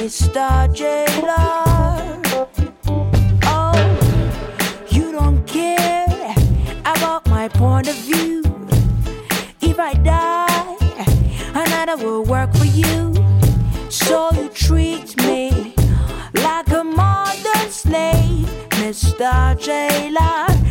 Mr. Jailer. Oh, you don't care about my point of view. If I die, another will work for you. So you treat me like a modern slave, Mr. Jailer.